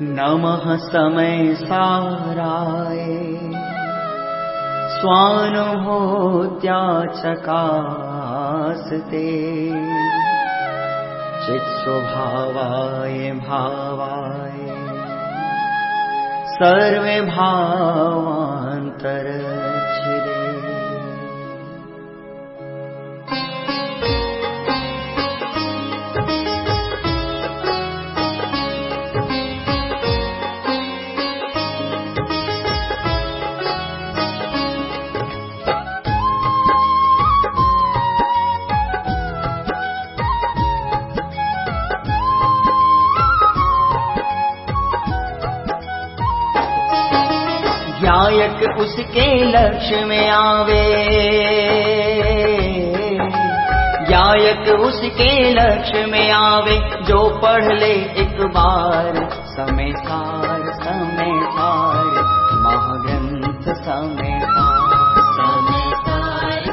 नमः समय साराय स्वानुभूत्या चकासते चित्स्वभावाय भावाय सर्वे भावान्तरच्छिदे। ज्ञायक उसके लक्ष्य में आवे, ज्ञायक उसके लक्ष्य में आवे, जो पढ़ ले एक बार समय सार महाग्रंथ समय सार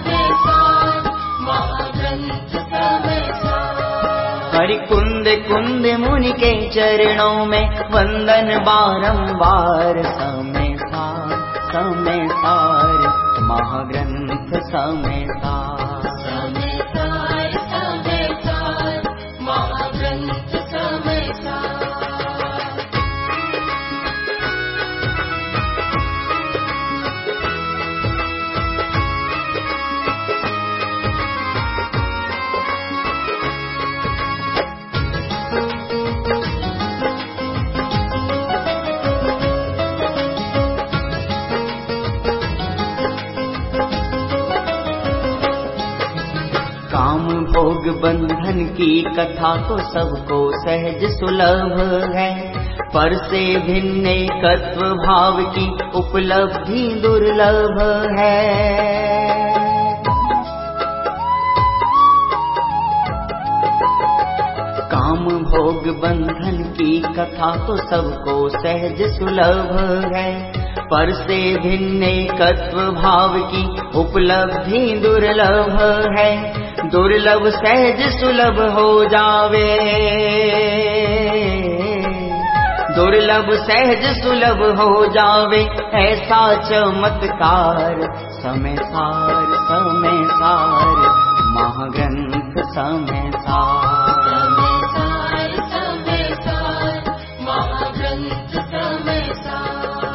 महाग्रंथ समय सार। हरि कुंद कुंद मुनि के चरणों में वंदन बारंबार समय सार महाग्रंथ समय सार महाग्रंथ समय सार। काम भोग बंधन की कथा तो सबको सहज सुलभ है, पर से भिन्न एकत्व भाव की उपलब्धि दुर्लभ है। काम भोग बंधन की कथा तो सबको सहज सुलभ है, पर से भिन्न एकत्व भाव की उपलब्धि दुर्लभ है। दुर्लभ सहज सुलभ हो जावे, दुर्लभ सहज सुलभ हो जावे, ऐसा चमत्कार समय सार महाग्रंथ समय सार महाग्रंथ समय सार।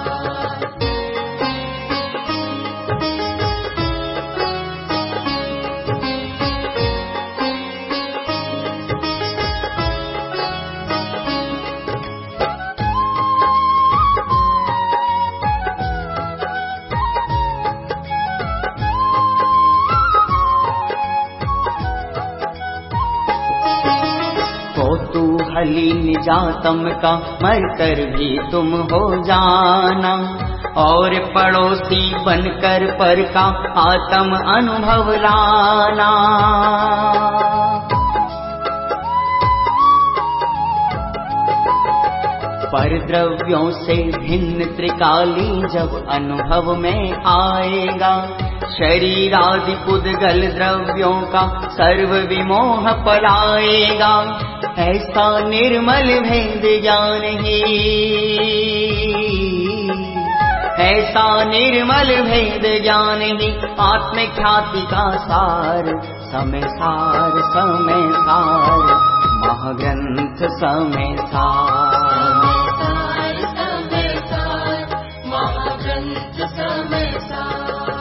कौतूहली निजातम का मरकर भी तुम हो जाना, और पड़ोसी बनकर पर का आत्म अनुभव लाना। पर द्रव्यों से भिन्न त्रिकाली जब अनुभव में आएगा, शरीर आदि पुद्गल द्रव्यों का सर्व विमोह पलाएगा। ऐसा निर्मल भेद ज्ञान ही, ऐसा निर्मल भेद ज्ञान ही आत्मख्याति का सार समय सार महाग्रंथ समय सार महाग्रंथ समय सार।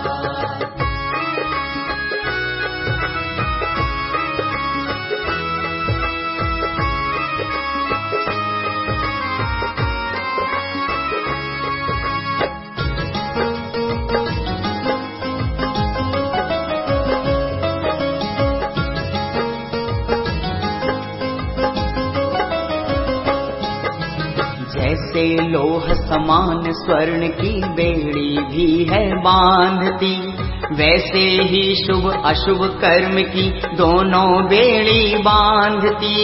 जैसे लोह समान स्वर्ण की बेड़ी भी है बांधती, वैसे ही शुभ अशुभ कर्म की दोनों बेड़ी बांधती।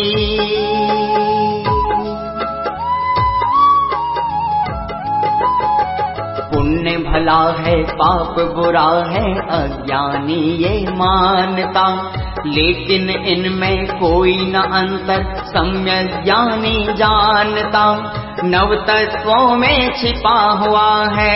पुण्य भला है पाप बुरा है अज्ञानी ये मानता, लेकिन इनमें कोई न अंतर सम्यक ज्ञानी जानता। नव तत्वों में छिपा हुआ है,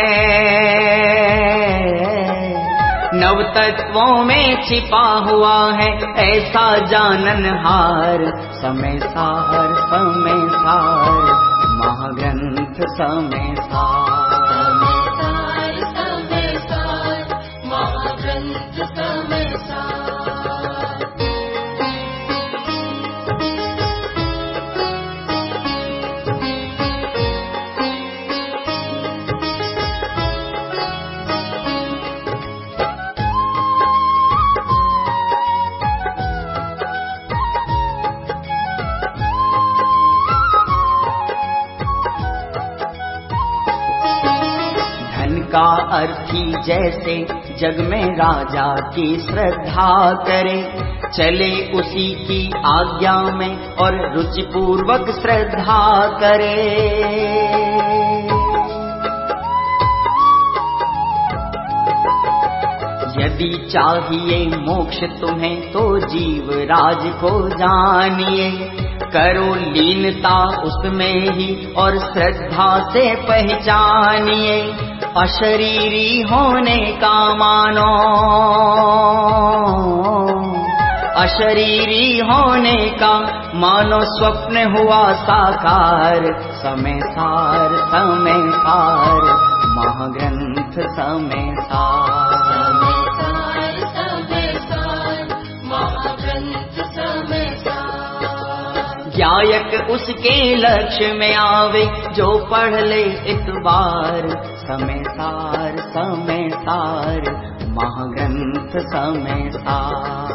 नव तत्वों में छिपा हुआ है ऐसा जाननहार। समय सार समय सार महाग्रंथ समय सार, समय सार महाग्रंथ समय सार। का अर्थी जैसे जग में राजा की श्रद्धा करे, चले उसी की आज्ञा में और रुचि पूर्वक श्रद्धा करे। यदि चाहिए मोक्ष तुम्हें तो जीव राज को जानिए, करो लीनता उसमें ही और श्रद्धा से पहचानिए। अशरीरी होने का मानो, अशरीरी होने का मानो स्वप्न हुआ साकार। समय सार समय सार महाग्रंथ समय सार, समय सार महाग्रंथ समय सार। गायक उसके लक्ष्य में आवे जो पढ़ ले एक बार। समय सार महाग्रंथ समय सार।